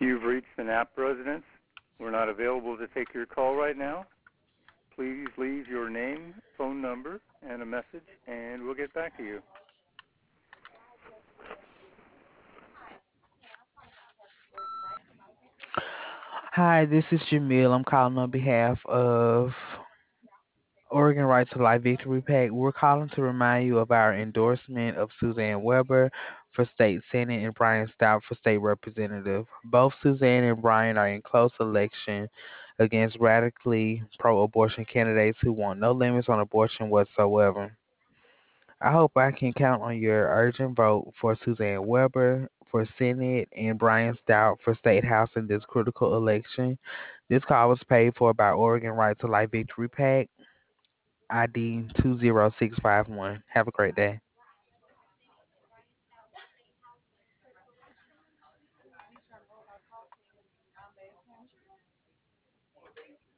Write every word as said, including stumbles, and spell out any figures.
You've reached the Knapp residence. We're not available to take your call right now. Please leave your name, phone number, and a message, and we'll get back to you. Hi, this is Jamil. I'm calling on behalf of Oregon Right to Life Victory PAC. We're calling to remind you of our endorsement of Suzanne Weber for state senate and Brian Stout for state representative. Both Suzanne and Brian are in close election against radically pro-abortion candidates who want no limits on abortion whatsoever. I hope I can count on your urgent vote for Suzanne Weber for Senate and Brian Stout for State House in this critical election. This call was paid for by Oregon Right to Life Victory PAC, I D two zero six five one. Have a great day.